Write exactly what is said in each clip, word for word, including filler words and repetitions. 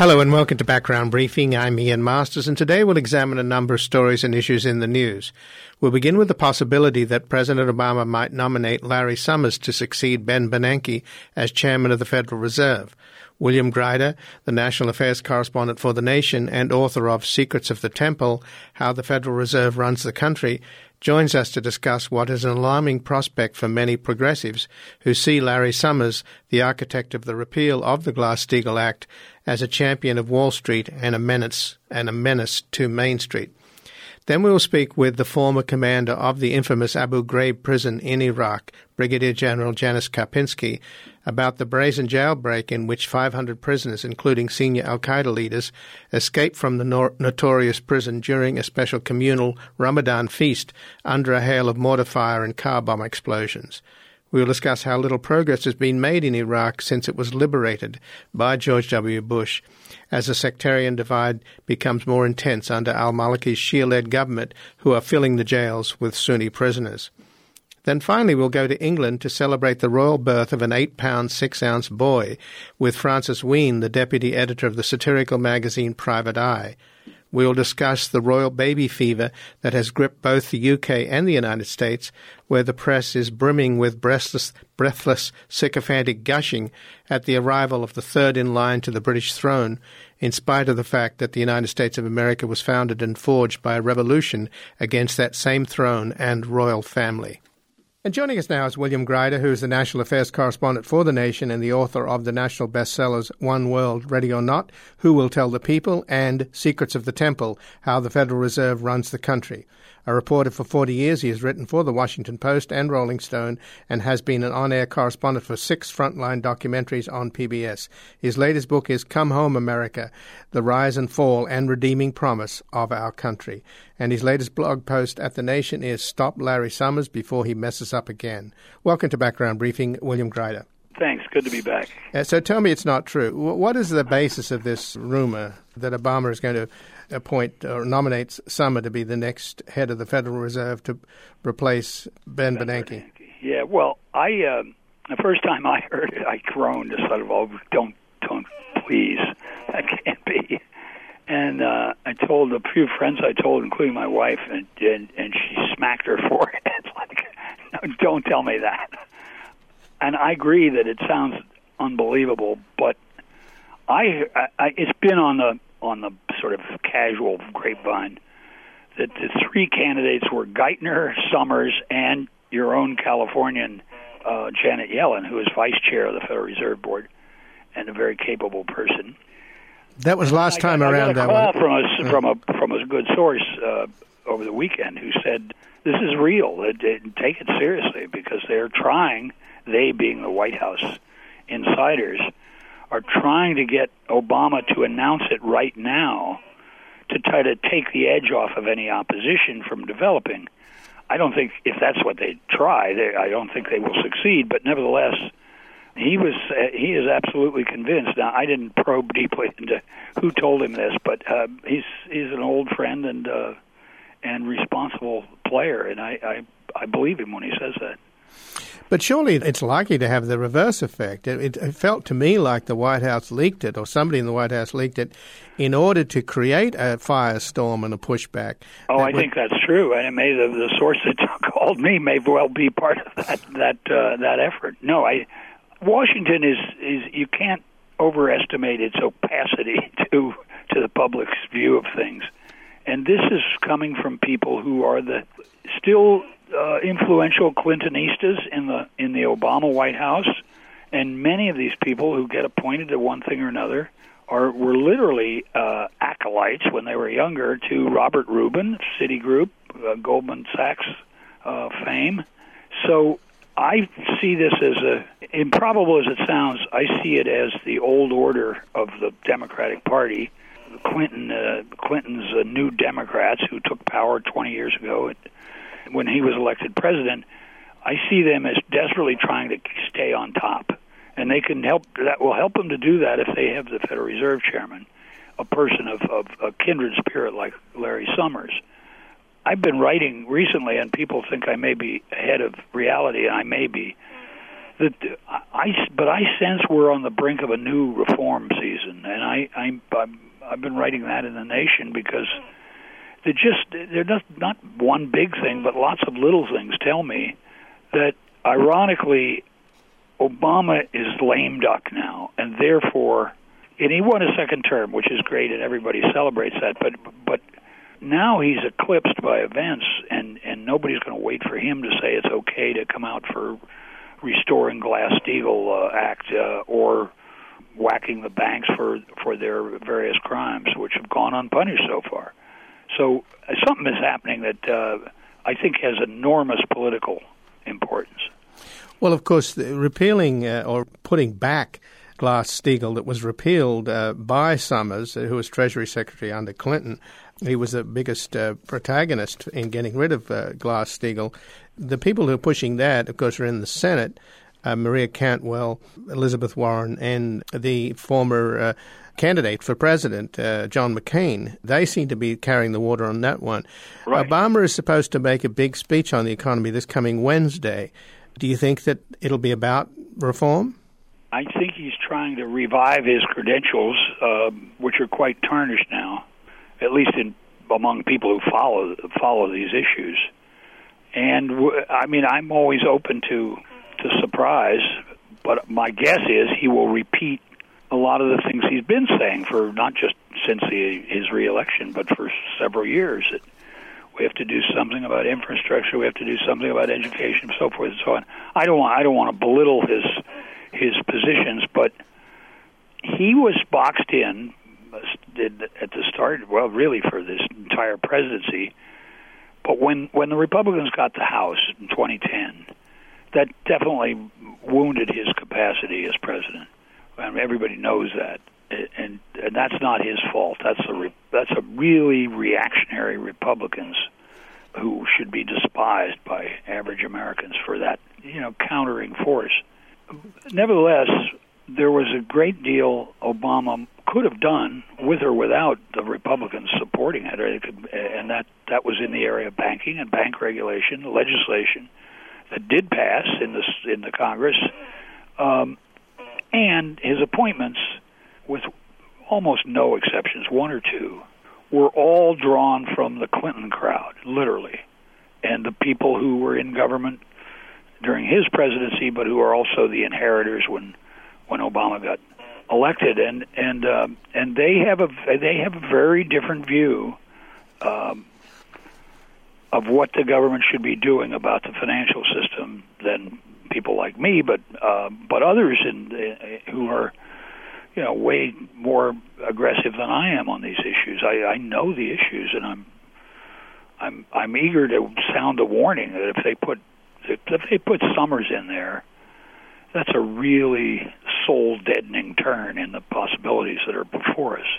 Hello and welcome to Background Briefing. I'm Ian Masters, and today we'll examine a number of stories and issues in the news. We'll begin with the possibility that President Obama might nominate Larry Summers to succeed Ben Bernanke as chairman of the Federal Reserve. William Greider, the national affairs correspondent for The Nation and author of Secrets of the Temple, How the Federal Reserve Runs the Country, joins us to discuss what is an alarming prospect for many progressives who see Larry Summers, the architect of the repeal of the Glass-Steagall Act, as a champion of Wall Street and a menace and a menace to Main Street. Then we will speak with the former commander of the infamous Abu Ghraib prison in Iraq, Brigadier General Janis Karpinski, about the brazen jailbreak in which five hundred prisoners, including senior al-Qaeda leaders, escaped from the nor- notorious prison during a special communal Ramadan feast under a hail of mortar fire and car bomb explosions. We will discuss how little progress has been made in Iraq since it was liberated by George W. Bush, as the sectarian divide becomes more intense under al-Maliki's Shia-led government, who are filling the jails with Sunni prisoners. Then finally we'll go to England to celebrate the royal birth of an eight-pound, six-ounce boy with Francis Wheen, the deputy editor of the satirical magazine Private Eye. We'll discuss the royal baby fever that has gripped both the U K and the United States, where the press is brimming with breathless, breathless, sycophantic gushing at the arrival of the third in line to the British throne, in spite of the fact that the United States of America was founded and forged by a revolution against that same throne and royal family. And joining us now is William Greider, who is the national affairs correspondent for The Nation and the author of the national bestsellers One World, Ready or Not, Who Will Tell the People, and Secrets of the Temple, How the Federal Reserve Runs the Country. A reporter for forty years, he has written for The Washington Post and Rolling Stone and has been an on-air correspondent for six frontline documentaries on P B S. His latest book is Come Home, America, The Rise and Fall and Redeeming Promise of Our Country. And his latest blog post at The Nation is Stop Larry Summers Before He Messes Up Again. Welcome to Background Briefing, William Greider. Thanks. Good to be back. Uh, so tell me it's not true. What is the basis of this rumor that Obama is going to appoint or nominate Summers to be the next head of the Federal Reserve to replace Ben, ben Bernanke? Bernanke? Yeah, well, I uh, the first time I heard it, I groaned to sort of, oh, don't, don't, please, that can't be. And uh, I told a few friends I told, including my wife, and and, and she smacked her forehead like, no, don't tell me that. And I agree that it sounds unbelievable, but I, I it's been on the on the sort of casual grapevine that the three candidates were Geithner, Summers, and your own Californian uh, Janet Yellen, who is vice chair of the Federal Reserve Board and a very capable person. That was last time I got, around. I got a call from a, from a from a good source uh, over the weekend who said this is real. It, it, take it seriously because they're trying. They, being the White House insiders, are trying to get Obama to announce it right now to try to take the edge off of any opposition from developing. I don't think if that's what they try, they, I don't think they will succeed. But nevertheless, he was uh, he is absolutely convinced. Now, I didn't probe deeply into who told him this, but uh, he's he's an old friend and uh, and responsible player, and I, I I believe him when he says that. But surely it's likely to have the reverse effect. It, it felt to me like the White House leaked it, or somebody in the White House leaked it, in order to create a firestorm and a pushback. Oh, I would... think that's true, and it may the, the source that called me may well be part of that that uh, that effort. No, I Washington is is you can't overestimate its opacity to to the public's view of things, and this is coming from people who are the still. Uh, influential Clintonistas in the in the Obama White House, and many of these people who get appointed to one thing or another are were literally uh, acolytes when they were younger to Robert Rubin, Citigroup, uh, Goldman Sachs uh, fame. So I see this as a improbable as it sounds. I see it as the old order of the Democratic Party. Clinton, uh, Clinton's uh, New Democrats who took power twenty years ago. It, when he was elected president, I see them as desperately trying to stay on top. And they can help, that will help them to do that if they have the Federal Reserve Chairman, a person of, of a kindred spirit like Larry Summers. I've been writing recently, and people think I may be ahead of reality, and I may be, that I, but I sense we're on the brink of a new reform season, and I, I, I'm, I've been writing that in The Nation because they're just they're not not one big thing, but lots of little things tell me that, ironically, Obama is lame duck now, and therefore, and he won a second term, which is great, and everybody celebrates that. But but now he's eclipsed by events, and and nobody's going to wait for him to say it's okay to come out for restoring Glass-Steagall uh, Act uh, or whacking the banks for for their various crimes, which have gone unpunished so far. So uh, something is happening that uh, I think has enormous political importance. Well, of course, the repealing uh, or putting back Glass-Steagall that was repealed uh, by Summers, uh, who was Treasury Secretary under Clinton. He was the biggest uh, protagonist in getting rid of uh, Glass-Steagall. The people who are pushing that, of course, are in the Senate, uh, Maria Cantwell, Elizabeth Warren, and the former uh, candidate for president, uh, John McCain. They seem to be carrying the water on that one. Right. Obama is supposed to make a big speech on the economy this coming Wednesday. Do you think that it'll be about reform? I think he's trying to revive his credentials, uh, which are quite tarnished now, at least in among people who follow follow these issues. And w- I mean, I'm always open to to surprise, but my guess is he will repeat a lot of the things he's been saying for not just since the, his reelection, but for several years. That we have to do something about infrastructure, we have to do something about education, so forth and so on. I don't want I don't want to belittle his his positions, but he was boxed in at the start, well, really for this entire presidency. But when, when the Republicans got the House in twenty ten, that definitely wounded his capacity as president. I mean, everybody knows that, and and that's not his fault. That's a that's a really reactionary Republicans who should be despised by average Americans for that, you know, countering force. Nevertheless, there was a great deal Obama could have done with or without the Republicans supporting it, and that, that was in the area of banking and bank regulation, legislation that did pass in the in the Congress, um, and his appointments, with almost no exceptions, one or two, were all drawn from the Clinton crowd, literally, and the people who were in government during his presidency, but who are also the inheritors when when Obama got elected, and and um, and they have a they have a very different view um, of what the government should be doing about the financial system than people like me, but uh, but others in, uh, who are, you know, way more aggressive than I am on these issues. I, I know the issues, and I'm I'm I'm eager to sound a warning that if they put if they put Summers in there, that's a really soul-deadening turn in the possibilities that are before us.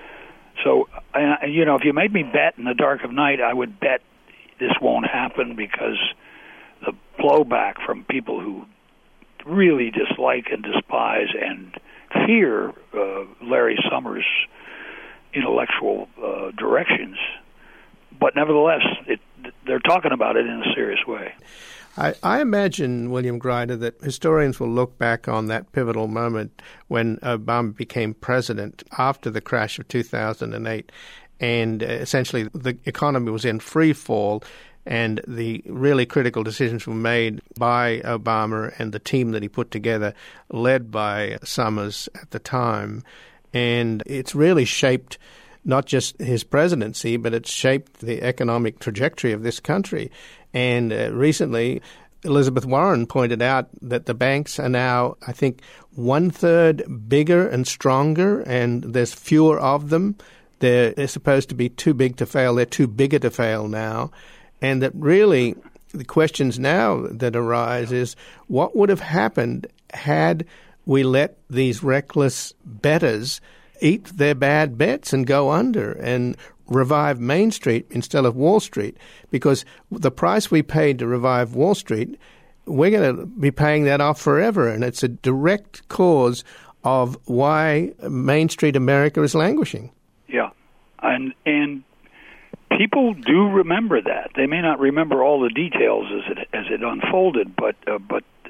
So, uh, you know, if you made me bet in the dark of night, I would bet this won't happen, because the blowback from people who really dislike and despise and fear uh, Larry Summers' intellectual uh, directions, but nevertheless, it, they're talking about it in a serious way. I, I imagine, William Greider, that historians will look back on that pivotal moment when Obama became president after the crash of two thousand eight, and essentially the economy was in free fall, and the really critical decisions were made by Obama and the team that he put together, led by Summers at the time. And it's really shaped not just his presidency, but it's shaped the economic trajectory of this country. And uh, recently, Elizabeth Warren pointed out that the banks are now, I think, one-third bigger and stronger, and there's fewer of them. They're, they're supposed to be too big to fail. They're too bigger to fail now. And that really the questions now that arise is, what would have happened had we let these reckless bettors eat their bad bets and go under and revive Main Street instead of Wall Street? Because the price we paid to revive Wall Street, we're going to be paying that off forever, and it's a direct cause of why Main Street America is languishing. Yeah, and and people do remember that. They may not remember all the details as it as it unfolded, but uh, but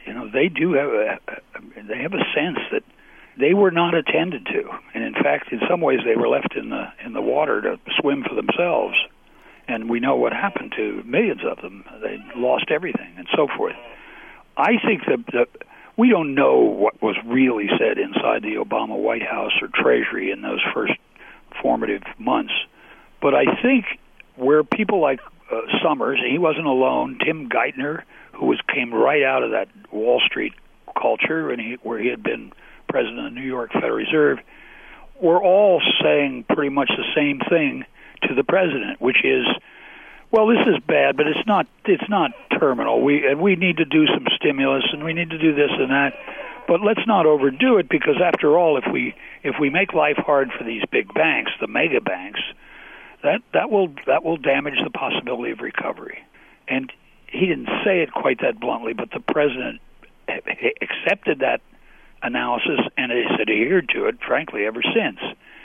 you know, they do have a, they have a sense that they were not attended to, and in fact, in some ways, they were left in the in the water to swim for themselves. And we know what happened to millions of them. They lost everything, and so forth. I think that, that we don't know what was really said inside the Obama White House or Treasury in those first formative months, but I think where people like uh, Summers, and he wasn't alone, Tim Geithner, who was came right out of that Wall Street culture, and he, where he had been president of the New York Federal Reserve, were all saying pretty much the same thing to the president, which is, well, this is bad, but it's not it's not terminal. We and we need to do some stimulus, and we need to do this and that, but let's not overdo it, because after all, if we if we make life hard for these big banks, the mega banks, that that will that will damage the possibility of recovery. And he didn't say it quite that bluntly, but the president accepted that analysis and has adhered to it, frankly, ever since.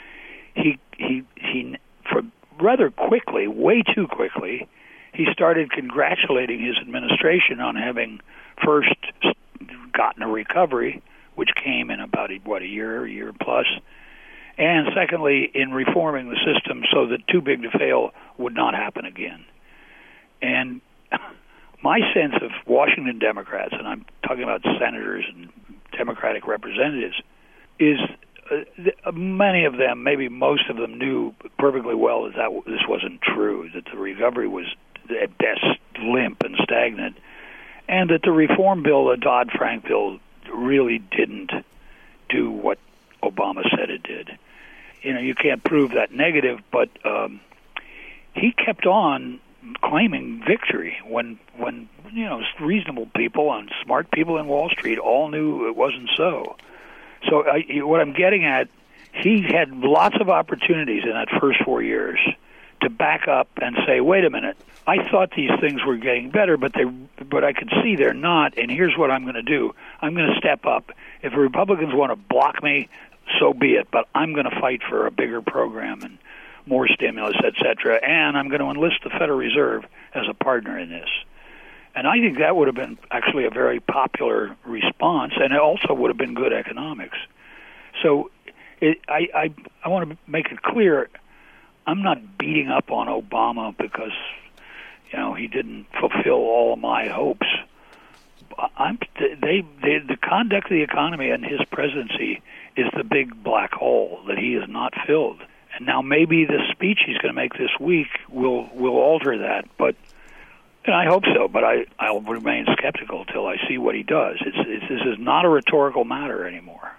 He he he for rather quickly, way too quickly, he started congratulating his administration on having first gotten a recovery, which came in about what a year, a year plus, and secondly, in reforming the system so that too big to fail would not happen again. And my sense of Washington Democrats, and I'm talking about senators and Democratic representatives, is uh, th- many of them, maybe most of them, knew perfectly well that, that w- this wasn't true, that the recovery was at best limp and stagnant, and that the reform bill, the Dodd-Frank bill, really didn't do what Obama said it did. You know, you can't prove that negative, but um, he kept on claiming victory when, when you know, reasonable people and smart people in Wall Street all knew it wasn't so. So I, what I'm getting at, he had lots of opportunities in that first four years to back up and say, wait a minute, I thought these things were getting better, but they, but I could see they're not, and here's what I'm going to do. I'm going to step up. If the Republicans want to block me, so be it, but I'm going to fight for a bigger program and more stimulus, et cetera, and I'm going to enlist the Federal Reserve as a partner in this. And I think that would have been actually a very popular response, and it also would have been good economics. So it, I, I, I want to make it clear, I'm not beating up on Obama because, you know, he didn't fulfill all of my hopes. I'm, they, they, the conduct of the economy and his presidency is the big black hole that he has not filled. And now maybe the speech he's going to make this week will will alter that, but and I hope so. But I I'll remain skeptical till I see what he does. It's, it's this is not a rhetorical matter anymore.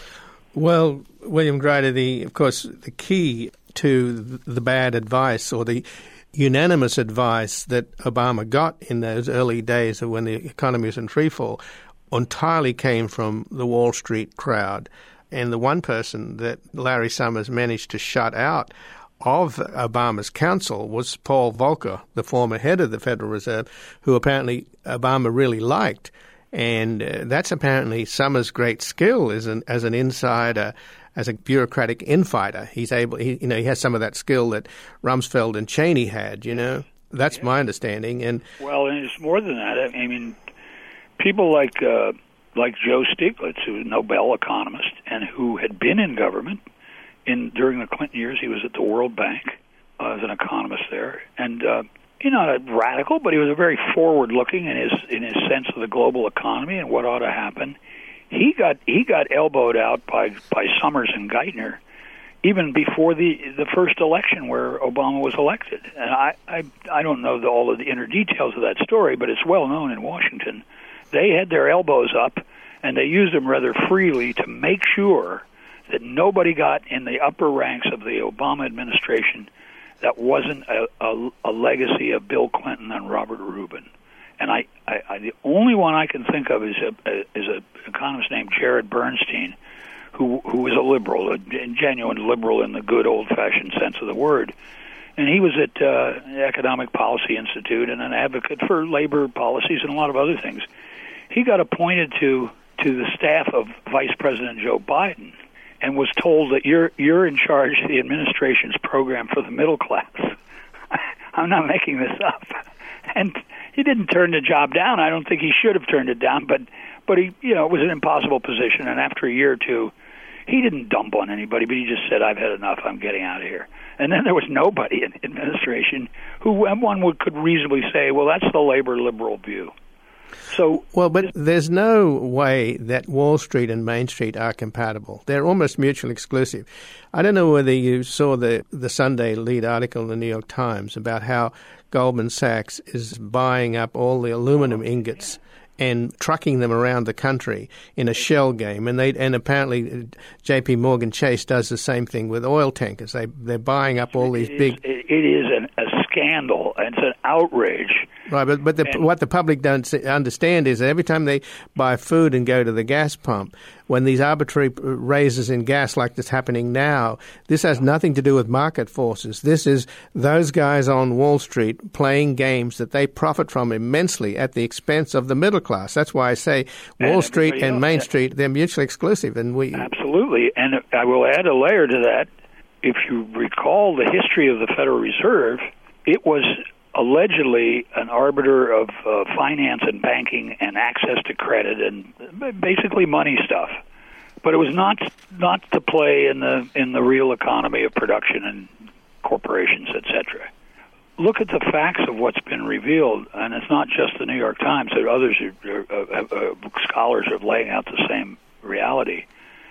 Well, William Grider, the of course the key to the bad advice or the unanimous advice that Obama got in those early days of when the economy was in freefall entirely came from the Wall Street crowd. And the one person that Larry Summers managed to shut out of Obama's counsel was Paul Volcker, the former head of the Federal Reserve, who apparently Obama really liked. And uh, that's apparently Summers' great skill as an as an insider, as a bureaucratic infighter. He's able, he, you know, he has some of that skill that Rumsfeld and Cheney had. You know, that's yeah. my understanding. And well, and it's more than that. I mean, people like. Uh, like Joe Stiglitz, who's a Nobel economist and who had been in government in during the Clinton years. He was at the World Bank uh, as an economist there, and uh, he's not a radical, but he was a very forward-looking in his in his sense of the global economy and what ought to happen. He got he got elbowed out by by Summers and Geithner even before the the first election where Obama was elected. And I I, I don't know the, all of the inner details of that story, but it's well known in Washington. They had their elbows up, and they used them rather freely to make sure that nobody got in the upper ranks of the Obama administration that wasn't a, a, a legacy of Bill Clinton and Robert Rubin. And I, I, I the only one I can think of is a, a is an economist named Jared Bernstein, who who was a liberal, a genuine liberal in the good old-fashioned sense of the word. And he was at uh, the Economic Policy Institute and an advocate for labor policies and a lot of other things. He got appointed to, to the staff of Vice President Joe Biden and was told that you're you're in charge of the administration's program for the middle class. I'm not making this up. And he didn't turn the job down. I don't think he should have turned it down, but But he, you know, it was an impossible position, and after a year or two, he didn't dump on anybody, but he just said, I've had enough, I'm getting out of here. And then there was nobody in the administration who one would could reasonably say, well, that's the labor liberal view. So, well, but there's no way that Wall Street and Main Street are compatible. They're almost mutually exclusive. I don't know whether you saw the, the Sunday lead article in the New York Times about how Goldman Sachs is buying up all the aluminum ingots and trucking them around the country in a shell game. And they and apparently J P Morgan Chase does the same thing with oil tankers. They, they're buying up all these it big... Is, it is an, a scandal. It's an outrage. Right, but, but the, and, what the public don't understand is that every time they buy food and go to the gas pump, when these arbitrary raises in gas like that's happening now, this has nothing to do with market forces. This is those guys on Wall Street playing games that they profit from immensely at the expense of the middle class. That's why I say Wall and Street and else. Main Street, they're mutually exclusive. And we Absolutely. And I will add a layer to that. If you recall the history of the Federal Reserve, it was allegedly an arbiter of uh, finance and banking and access to credit and basically money stuff. But it was not not to play in the in the real economy of production and corporations, et cetera. Look at the facts of what's been revealed, and it's not just the New York Times. There are others, are, are, are, are, scholars are laying out the same reality.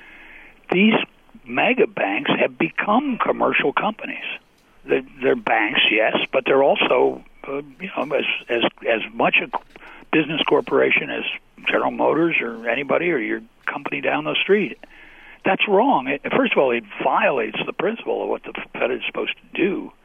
These mega banks have become commercial companies. They're, they're banks, yes, but they're also, uh, you know, as as as much a business corporation as General Motors or anybody or your company down the street. That's wrong. It, first of all, it violates the principle of what the Fed is supposed to do,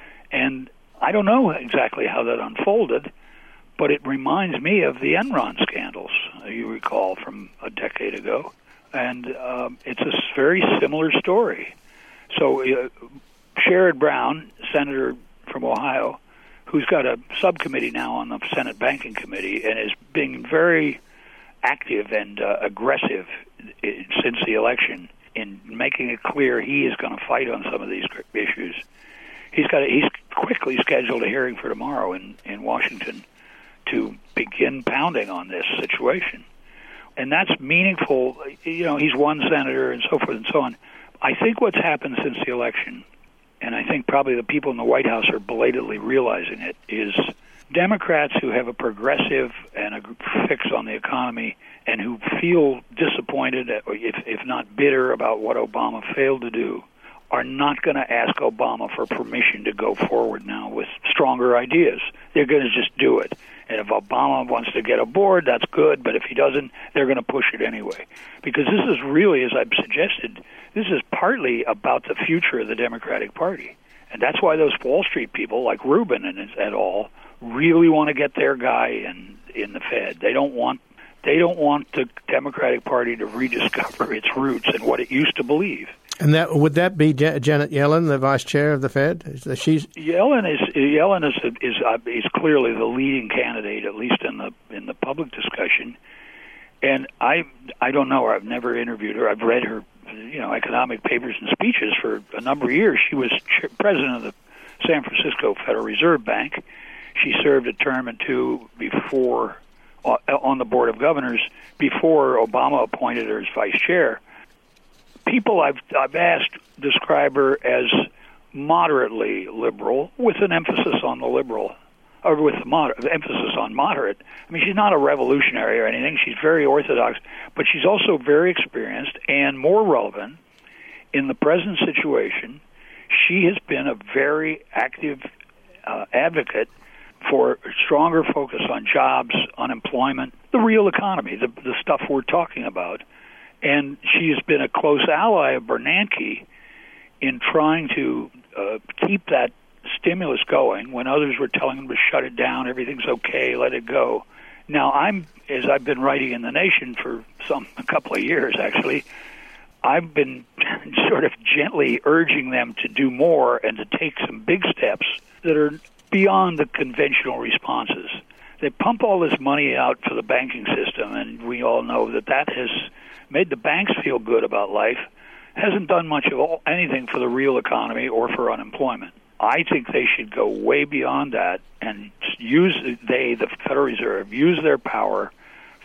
and I don't know exactly how that unfolded, but it reminds me of the Enron scandals you recall from a decade ago, and um, it's a very similar story. So. Uh, Sherrod Brown, senator from Ohio, who's got a subcommittee now on the Senate Banking Committee and is being very active and uh, aggressive since the election in making it clear he is going to fight on some of these issues. He's got a, he's quickly scheduled a hearing for tomorrow in, in Washington to begin pounding on this situation. And that's meaningful. You know, he's one senator and so forth and so on. I think what's happened since the election, and I think probably the people in the White House are belatedly realizing it, is Democrats who have a progressive and a fix on the economy and who feel disappointed, if, if not bitter, about what Obama failed to do, are not going to ask Obama for permission to go forward now with stronger ideas. They're going to just do it. And if Obama wants to get aboard, that's good, but if he doesn't, they're going to push it anyway. Because this is really, as I've suggested, this is partly about the future of the Democratic Party. And that's why those Wall Street people, like Rubin and et al., really want to get their guy in, in the Fed. They don't want they don't want the Democratic Party to rediscover its roots and what it used to believe. And that would that be Janet Yellen, the vice chair of the Fed? Is she's Yellen is Yellen is is uh, is clearly the leading candidate, at least in the in the public discussion. And I I don't know her. I've never interviewed her. I've read her, you know, economic papers and speeches for a number of years. She was chair, president of the San Francisco Federal Reserve Bank. She served a term and two before uh, on the Board of Governors before Obama appointed her as vice chair. People I've I've asked describe her as moderately liberal, with an emphasis on the liberal, or with the moder- emphasis on moderate. I mean, she's not a revolutionary or anything. She's very orthodox, but she's also very experienced and more relevant in the present situation. She has been a very active uh, advocate for a stronger focus on jobs, unemployment, the real economy, the, the stuff we're talking about. And she has been a close ally of Bernanke in trying to uh, keep that stimulus going when others were telling him to shut it down, everything's okay, let it go. Now, I'm, as I've been writing in The Nation for some a couple of years, actually, I've been sort of gently urging them to do more and to take some big steps that are beyond the conventional responses. They pump all this money out for the banking system, and we all know that that has made the banks feel good about life, hasn't done much of all, anything for the real economy or for unemployment. I think they should go way beyond that and use, they, the Federal Reserve, use their power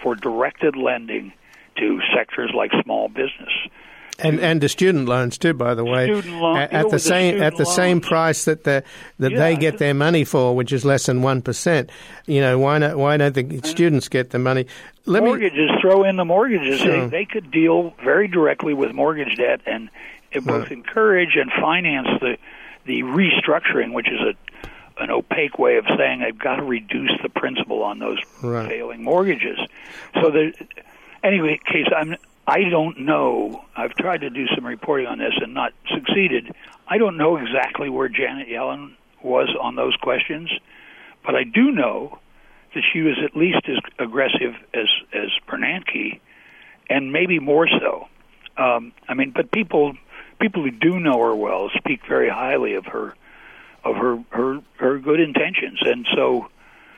for directed lending to sectors like small business. And and the student loans too, by the way, student loan, at, at the same at the loans. same price that the that yeah. they get their money for, which is less than one percent. You know, why not? Why don't the students get the money? Let mortgages me, throw in the mortgages. Sure. They, they could deal very directly with mortgage debt and it both right. encourage and finance the the restructuring, which is a an opaque way of saying they've got to reduce the principal on those right. failing mortgages. So the anyway, case I'm. I don't know. I've tried to do some reporting on this and not succeeded. I don't know exactly where Janet Yellen was on those questions, but I do know that she was at least as aggressive as as Bernanke, and maybe more so. Um, I mean, but people people who do know her well speak very highly of her of her her, her good intentions, and so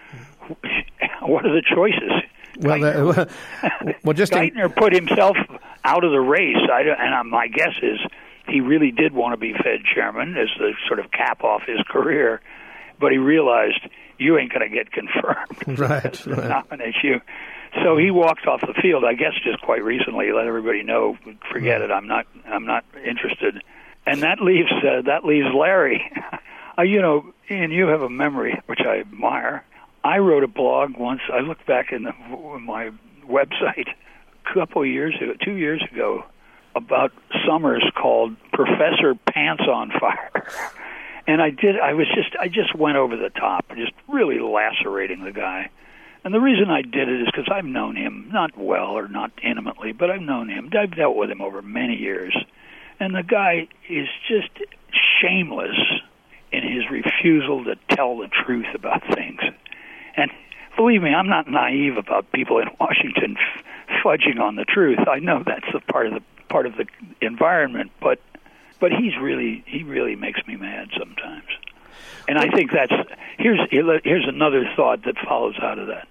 what are the choices? Well, Geithner, uh, well, just Geithner in... put himself out of the race, I don't, and my guess is he really did want to be Fed chairman as the sort of cap off his career, but he realized you ain't going to get confirmed. Right, right. Nominate you. So he walked off the field. I guess just quite recently, let everybody know. Forget right. it. I'm not. I'm not interested. And that leaves uh, that leaves Larry. uh, you know, Ian, you have a memory which I admire. I wrote a blog once. I looked back in, the, in my website a couple of years ago, two years ago, about Summers called Professor Pants on Fire. And I did. I was just. I just went over the top, just really lacerating the guy. And the reason I did it is because I've known him, not well or not intimately, but I've known him. I've dealt with him over many years. And the guy is just shameless in his refusal to tell the truth about things. And believe me, I'm not naive about people in Washington f- fudging on the truth. I know that's a part of the part of the environment, but but he's really he really makes me mad sometimes. And I think that's here's here's another thought that follows out of that.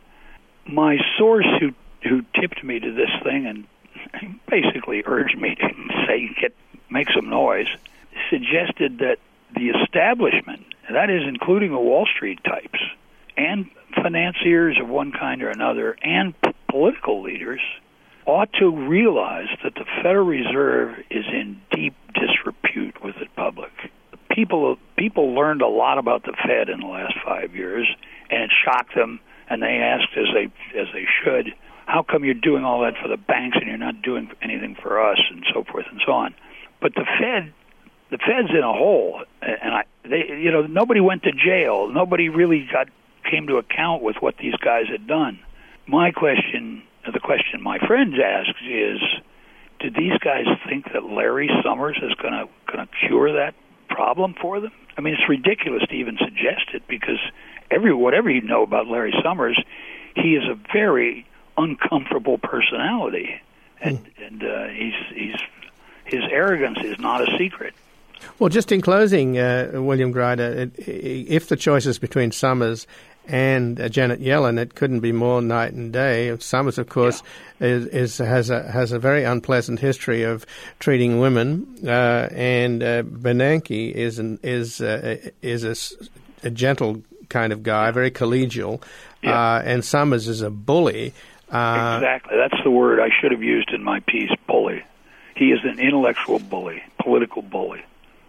My source who who tipped me to this thing and basically urged me to say get make some noise suggested that the establishment, that is including the Wall Street types and financiers of one kind or another and p- political leaders, ought to realize that the Federal Reserve is in deep disrepute with the public. People people learned a lot about the Fed in the last five years, and it shocked them, and they asked, as they as they should, how come you're doing all that for the banks and you're not doing anything for us, and so forth and so on. But the Fed, the Fed's in a hole, and I, they, you know, nobody went to jail. Nobody really got came to account with what these guys had done. My question, the question my friends ask is, did these guys think that Larry Summers is going to going to cure that problem for them? I mean, it's ridiculous to even suggest it because every whatever you know about Larry Summers, he is a very uncomfortable personality, and mm. and uh, he's he's his arrogance is not a secret. Well, just in closing, uh, William Grider, if the choice is between Summers and uh, Janet Yellen, it couldn't be more night and day. Summers, of course, yeah. is, is has a has a very unpleasant history of treating women, uh, and uh, Bernanke is an, is uh, is a, a gentle kind of guy, very collegial, yeah. uh, and Summers is a bully. Uh, exactly, that's the word I should have used in my piece. Bully. He is an intellectual bully, political bully.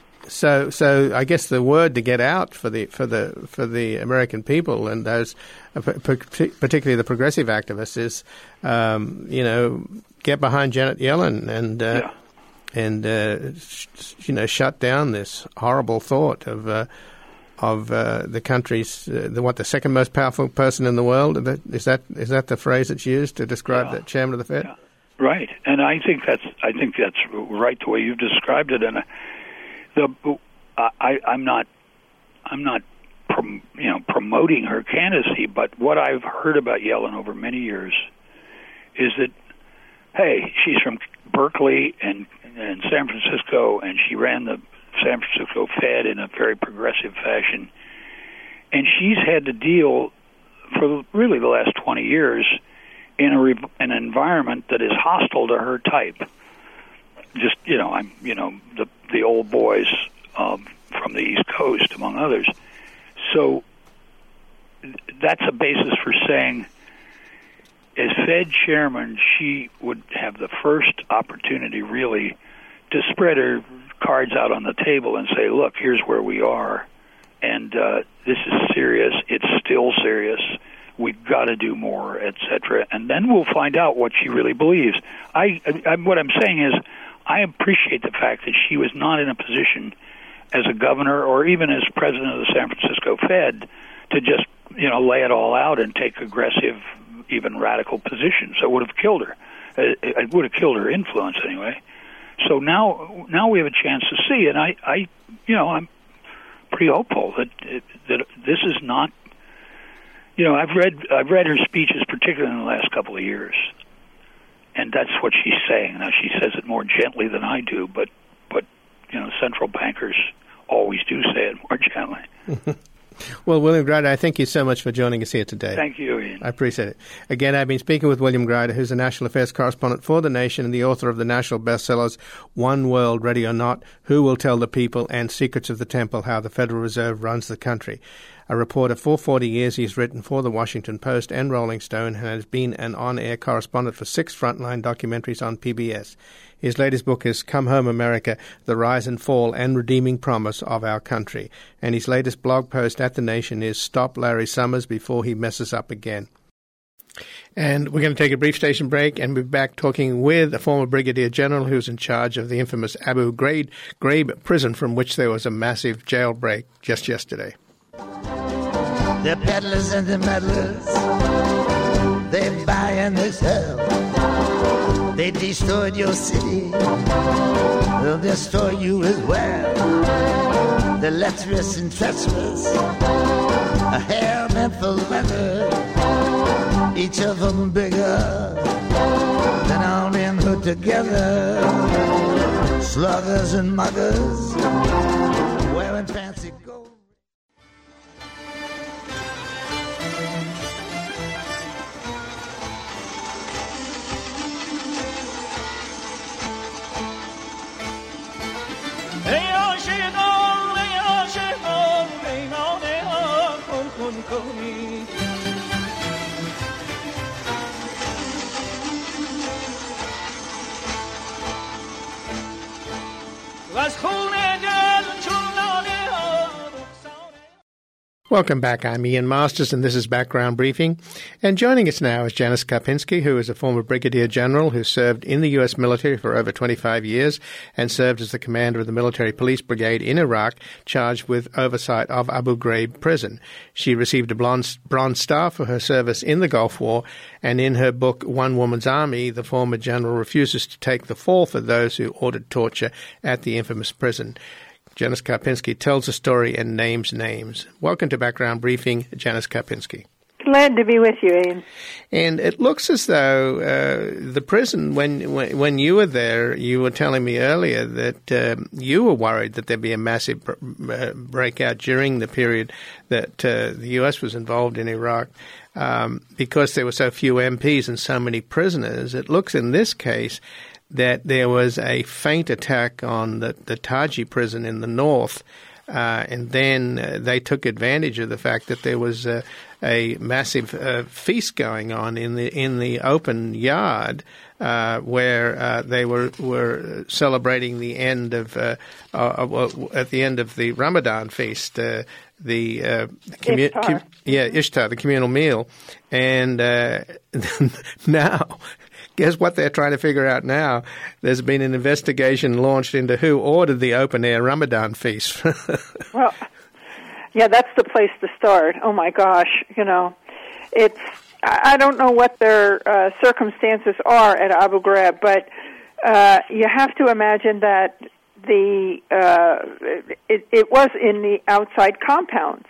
So, so I guess the word to get out for the for the for the American people and those, particularly the progressive activists, is um, you know get behind Janet Yellen and uh, yeah. and uh, sh- you know shut down this horrible thought of uh, of uh, the country's uh, the what the second most powerful person in the world. Is that is that the phrase that's used to describe yeah. the chairman of the Fed? Yeah. Right, and I think that's I think that's right the way you've described it, and. Uh, The, I, I'm not, I'm not, prom, you know, promoting her candidacy. But what I've heard about Yellen over many years is that, hey, she's from Berkeley and, and San Francisco, and she ran the San Francisco Fed in a very progressive fashion, and she's had to deal for really the last twenty years in a an environment that is hostile to her type. Just you know, I'm you know the the old boys um, from the East Coast, among others. So that's a basis for saying as Fed chairman, she would have the first opportunity, really, to spread her cards out on the table and say, look, here's where we are, and uh, this is serious. It's still serious. We've got to do more, et cetera. And then we'll find out what she really believes. I, I, what I'm saying is, I appreciate the fact that she was not in a position as a governor or even as president of the San Francisco Fed to just, you know, lay it all out and take aggressive, even radical positions. So it would have killed her. It, it would have killed her influence anyway. So now, now we have a chance to see, and I, I, you know, I'm pretty hopeful that that this is not. You know, I've read I've read her speeches, particularly in the last couple of years, and that's what she's saying. Now she says it more gently than I do, but but you know, central bankers always do say it more gently. Well, William Greider, I thank you so much for joining us here today. Thank you, Ian. I appreciate it. Again, I've been speaking with William Greider, who's a national affairs correspondent for The Nation and the author of the national bestsellers One World, Ready or Not, Who Will Tell the People, and Secrets of the Temple, How the Federal Reserve Runs the Country. A reporter for forty years, he's written for The Washington Post and Rolling Stone and has been an on-air correspondent for six frontline documentaries on P B S. His latest book is Come Home America, The Rise and Fall and Redeeming Promise of Our Country. And his latest blog post at The Nation is Stop Larry Summers Before He Messes Up Again. And we're going to take a brief station break and be back talking with a former brigadier general who's in charge of the infamous Abu Ghraib, Ghraib prison from which there was a massive jailbreak just yesterday. The peddlers and the meddlers, they buy and they sell. They destroyed your city, they'll destroy you as well. The lecherous and treacherous, a hair meant for leather, each of them bigger than all them put together. Sluggers and muggers, wearing fancy gold. Welcome back. I'm Ian Masters, and this is Background Briefing. And joining us now is Janice Karpinski, who is a former brigadier general who served in the U S military for over twenty-five years and served as the commander of the military police brigade in Iraq, charged with oversight of Abu Ghraib prison. She received a Bronze, Bronze Star for her service in the Gulf War, and in her book, One Woman's Army, the former general refuses to take the fall for those who ordered torture at the infamous prison. Janice Karpinski tells a story and names names. Welcome to Background Briefing, Janice Karpinski. Glad to be with you, Ian. And it looks as though uh, the prison, when, when when you were there, you were telling me earlier that um, you were worried that there'd be a massive br- uh, breakout during the period that uh, the U S was involved in Iraq. Um, because there were so few M Ps and so many prisoners, it looks in this case that there was a feint attack on the, the Taji prison in the north, uh, and then uh, they took advantage of the fact that there was uh, a massive uh, feast going on in the in the open yard uh, where uh, they were were celebrating the end of uh, uh, uh, at the end of the Ramadan feast. Uh, the, uh, the commu- Ishtar. com- yeah, Ishtar, the communal meal, and uh, now. Guess what they're trying to figure out now? There's been an investigation launched into who ordered the open-air Ramadan feast. Well, yeah, that's the place to start. Oh, my gosh. You know, it's, I don't know what their uh, circumstances are at Abu Ghraib, but uh, you have to imagine that the uh, it, it was in the outside compounds.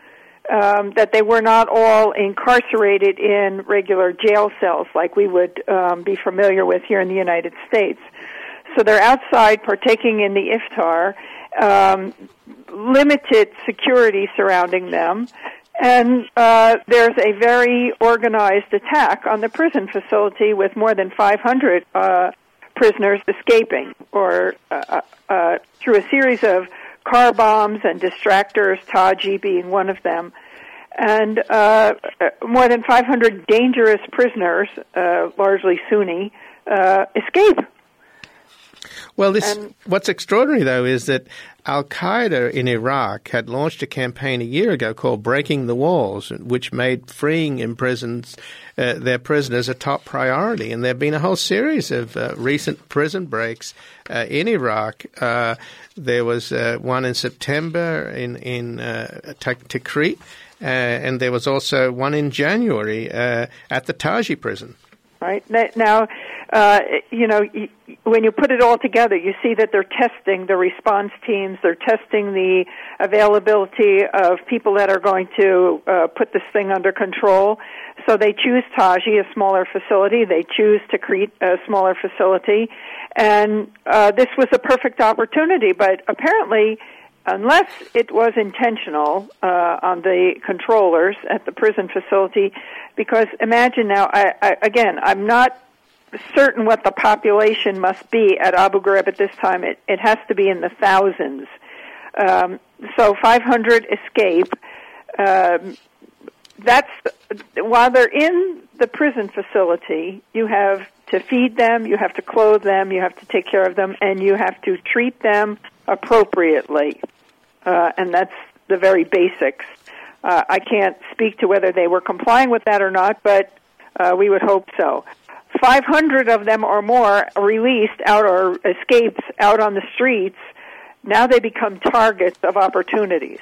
Um, that they were not all incarcerated in regular jail cells like we would um, be familiar with here in the United States. So they're outside partaking in the iftar, um, limited security surrounding them, and uh, there's a very organized attack on the prison facility with more than five hundred uh, prisoners escaping, or uh, uh, through a series of car bombs and distractors, Taji being one of them. and uh, more than five hundred dangerous prisoners, uh, largely Sunni, uh, escape. Well, this And- what's extraordinary, though, is that Al-Qaeda in Iraq had launched a campaign a year ago called Breaking the Walls, which made freeing imprisoned uh, their prisoners a top priority. And there have been a whole series of uh, recent prison breaks uh, in Iraq. Uh, there was uh, one in September in, in uh, Tikrit, uh, and there was also one in January uh, at the Taji prison. Right now, uh, you know, when you put it all together, you see that they're testing the response teams. They're testing the availability of people that are going to uh, put this thing under control. So they choose Taji, a smaller facility. They choose Tikrit, a smaller facility. And uh, this was a perfect opportunity. But apparently, unless it was intentional uh, on the controllers at the prison facility, because imagine now, I, I, again, I'm not certain what the population must be at Abu Ghraib at this time. It, it has to be in the thousands. Um, so five hundred escape. Um, that's while they're in the prison facility, you have to feed them, you have to clothe them, you have to take care of them, and you have to treat them appropriately. Uh, and that's the very basics. Uh, I can't speak to whether they were complying with that or not, but uh, we would hope so. five hundred of them or more released out or escaped out on the streets. Now they become targets of opportunities.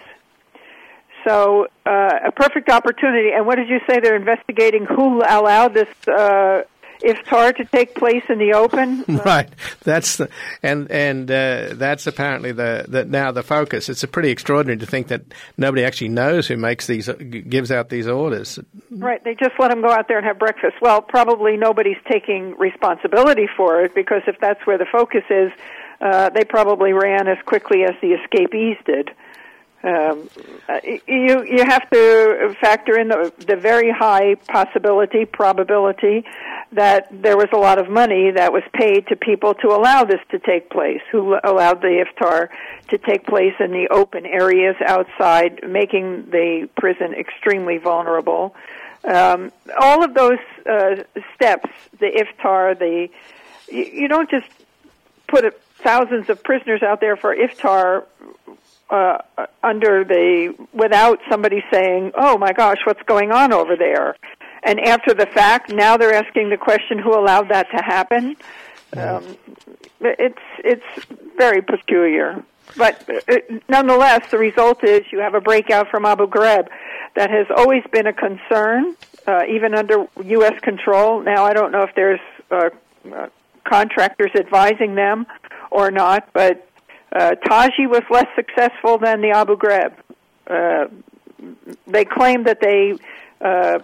So uh, a perfect opportunity. And what did you say? They're investigating who allowed this uh, iftar to take place in the open? Right. That's the, and and uh, that's apparently the, the now the focus. It's a pretty extraordinary to think that nobody actually knows who makes these gives out these orders. Right. They just let them go out there and have breakfast. Well, probably nobody's taking responsibility for it, because if that's where the focus is, uh, they probably ran as quickly as the escapees did. Um, you you have to factor in the, the very high possibility, probability that there was a lot of money that was paid to people to allow this to take place, who allowed the iftar to take place in the open areas outside, making the prison extremely vulnerable. Um, all of those uh, steps, the iftar, the you, you don't just put a, thousands of prisoners out there for iftar Uh, under the, without somebody saying, oh my gosh, what's going on over there? And after the fact, now they're asking the question, who allowed that to happen? Um, it's, it's very peculiar. But uh, nonetheless, the result is you have a breakout from Abu Ghraib that has always been a concern, uh, even under U S control. Now, I don't know if there's uh, uh, contractors advising them or not, but Uh, Taji was less successful than the Abu Ghraib. Uh, they claimed that they uh,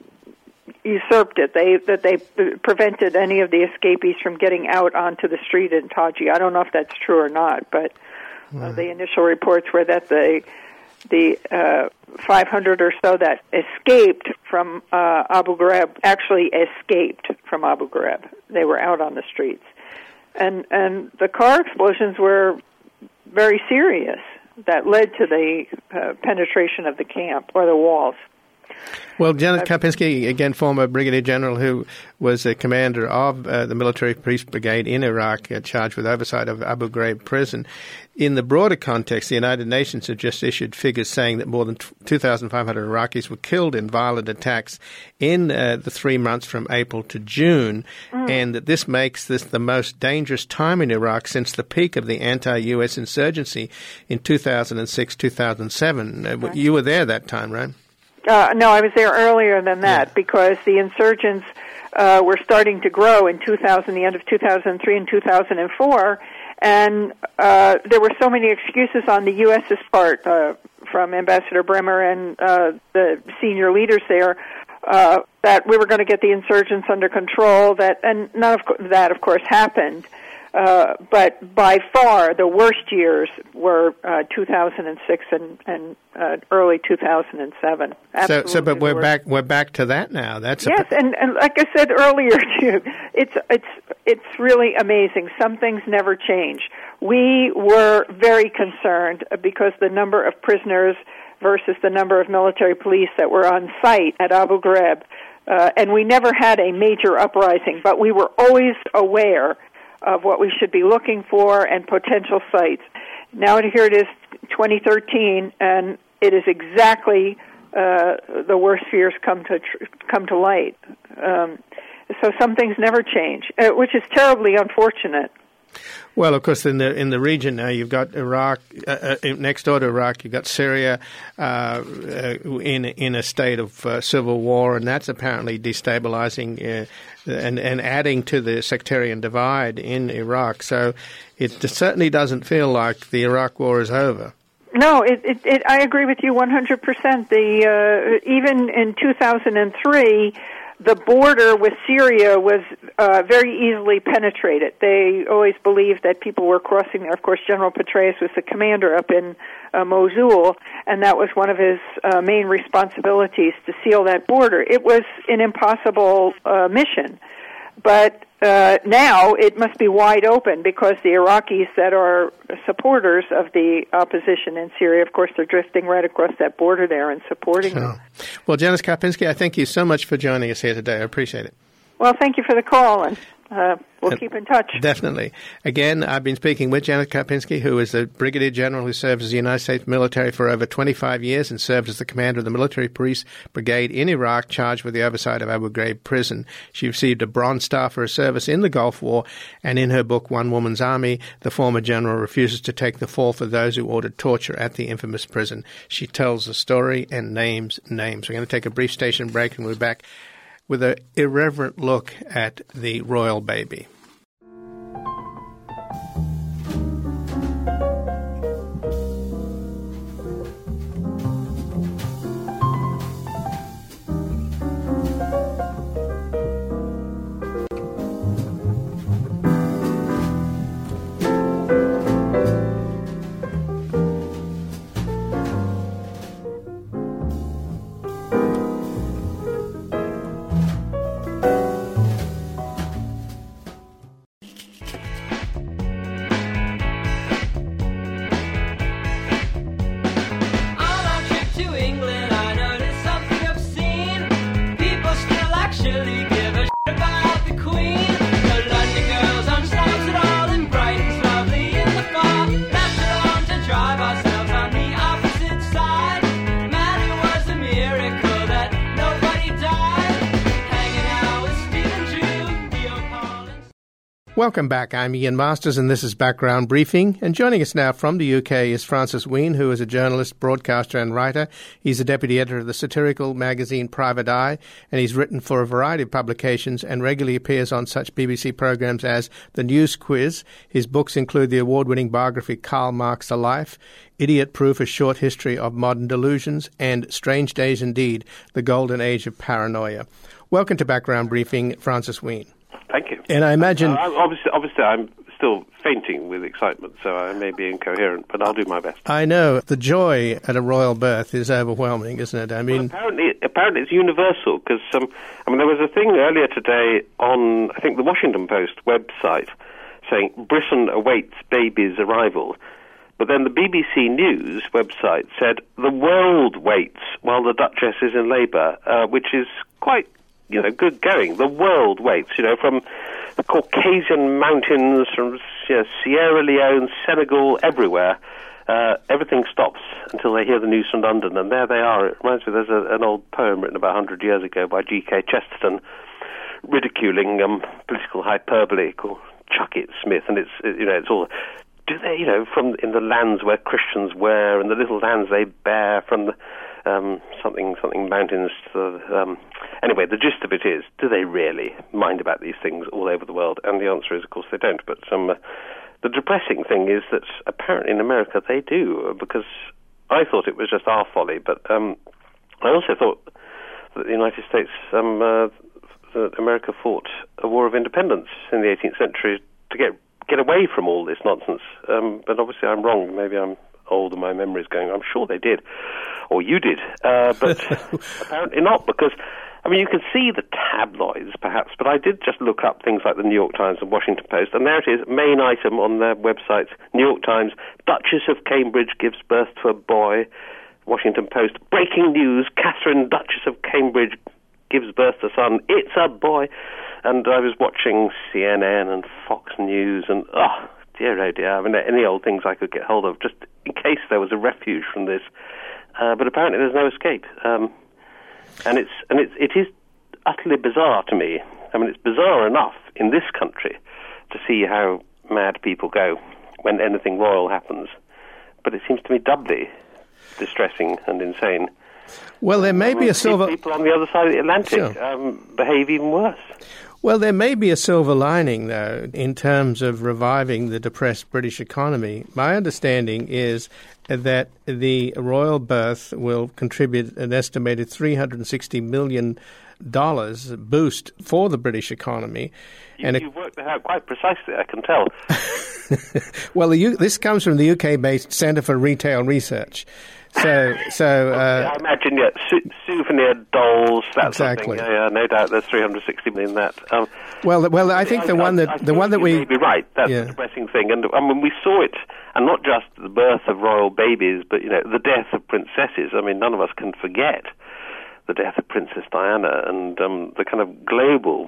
usurped it. They that they prevented any of the escapees from getting out onto the street in Taji. I don't know if that's true or not, but uh, the initial reports were that the the uh, five hundred or so that escaped from uh, Abu Ghraib actually escaped from Abu Ghraib. They were out on the streets, and and the car explosions were very serious that led to the uh, penetration of the camp or the walls. Well, Janet Karpinski, again, former brigadier general who was a commander of uh, the military police brigade in Iraq, uh, charged with oversight of Abu Ghraib prison. In the broader context, the United Nations have just issued figures saying that more than two thousand five hundred Iraqis were killed in violent attacks in uh, the three months from April to June, mm. and that this makes this the most dangerous time in Iraq since the peak of the anti-U S insurgency in two thousand six, two thousand seven. Uh, right. You were there that time, right? Uh, no, I was there earlier than that, yeah. because the insurgents uh, were starting to grow in two thousand, the end of two thousand three and two thousand four, and uh, there were so many excuses on the U S's part uh, from Ambassador Bremer and uh, the senior leaders there uh, that we were going to get the insurgents under control. That and none of co- that, of course, happened. Uh, but by far the worst years were uh, two thousand six and, and uh, early two thousand seven. So, so, but we're back. We're back to that now. That's yes, a... and, and like I said earlier, too, it's it's it's really amazing. Some things never change. We were very concerned because the number of prisoners versus the number of military police that were on site at Abu Ghraib. Uh, and we never had a major uprising, but we were always aware of what we should be looking for and potential sites. Now here it is, twenty thirteen, and it is exactly uh, the worst fears come to tr- come to light. Um, so some things never change, uh, which is terribly unfortunate. Well, of course, in the in the region now, you've got Iraq uh, uh, next door to Iraq. You've got Syria uh, uh, in in a state of uh, civil war, and that's apparently destabilizing uh, and and adding to the sectarian divide in Iraq. So, it certainly doesn't feel like the Iraq War is over. No, it, it, it, I agree with you one hundred percent. The uh, even in two thousand three. The border with Syria was uh, very easily penetrated. They always believed that people were crossing there. Of course, General Petraeus was the commander up in uh, Mosul, and that was one of his uh, main responsibilities, to seal that border. It was an impossible uh, mission. But uh, now it must be wide open, because the Iraqis that are supporters of the opposition in Syria, of course, they're drifting right across that border there and supporting sure. them. Well, Janice Karpinski, I thank you so much for joining us here today. I appreciate it. Well, thank you for the call, and uh, we'll uh, keep in touch. Definitely. Again, I've been speaking with Janet Karpinski, who is the Brigadier General who served as the United States military for over twenty-five years and served as the commander of the Military Police Brigade in Iraq, charged with the oversight of Abu Ghraib prison. She received a Bronze Star for her service in the Gulf War, and in her book, One Woman's Army, the former general refuses to take the fall for those who ordered torture at the infamous prison. She tells the story and names names. We're going to take a brief station break, and we're back with an irreverent look at the royal baby. Welcome back. I'm Ian Masters, and this is Background Briefing. And joining us now from the U K is Francis Wheen, who is a journalist, broadcaster, and writer. He's the deputy editor of the satirical magazine Private Eye, and he's written for a variety of publications and regularly appears on such B B C programs as The News Quiz. His books include the award-winning biography Karl Marx: A Life, Idiot Proof: A Short History of Modern Delusions, and Strange Days Indeed: The Golden Age of Paranoia. Welcome to Background Briefing, Francis Wheen. Thank you. And I imagine... Uh, obviously, obviously, I'm still fainting with excitement, so I may be incoherent, but I'll do my best. I know. The joy at a royal birth is overwhelming, isn't it? I mean... Well, apparently, apparently it's universal, because, um, I mean, there was a thing earlier today on, I think, the Washington Post website saying, Britain awaits baby's arrival. But then the B B C News website said, the world waits while the Duchess is in labour, uh, which is quite... you know, good going. The world waits, you know, from the Caucasian mountains, from you know, Sierra Leone, Senegal, everywhere. Uh, everything stops until they hear the news from London, and there they are. It reminds me, there's a, an old poem written about one hundred years ago by G K Chesterton, ridiculing um, political hyperbole called Chuck It Smith, and it's, it, you know, it's all... Do they, you know, from in the lands where Christians were, and the little lands they bear from the um, something something mountains to the, um, anyway, the gist of it is, do they really mind about these things all over the world? And the answer is, of course, they don't. But um, uh, the depressing thing is that apparently in America they do, because I thought it was just our folly, but um, I also thought that the United States, um, uh, that America fought a war of independence in the eighteenth century to get get away from all this nonsense. Um, but obviously I'm wrong. Maybe I'm old and my memory's going. I'm sure they did, or you did, uh, but apparently not, because, I mean, you can see the tabloids, perhaps, but I did just look up things like the New York Times and Washington Post, and there it is, main item on their website, New York Times, Duchess of Cambridge gives birth to a boy, Washington Post, breaking news, Catherine, Duchess of Cambridge, gives birth to son. It's a boy. And I was watching C N N and Fox News and, oh, dear, oh dear, I mean, any old things I could get hold of, just in case there was a refuge from this. Uh, but apparently there's no escape. Um, and it's and it's, it is utterly bizarre to me. I mean, it's bizarre enough in this country to see how mad people go when anything royal happens. But it seems to me doubly distressing and insane. Well, there may I mean, be a silver... People on the other side of the Atlantic Sure. um, behave even worse. Well, there may be a silver lining, though, in terms of reviving the depressed British economy. My understanding is that the royal birth will contribute an estimated three hundred sixty million dollars boost for the British economy. You, and you've worked that out quite precisely, I can tell. Well, the U- this comes from the U K-based Centre for Retail Research. So, so uh, I imagine, yeah, su- souvenir dolls, that exactly. sort of thing. Yeah, yeah, no doubt there's three hundred sixty million in that. Um, well, well, I think I, the one that I, I the one that you we may be right. That's yeah. the depressing thing, and I mean we saw it, and not just the birth of royal babies, but you know the death of princesses. I mean, none of us can forget the death of Princess Diana and um, the kind of global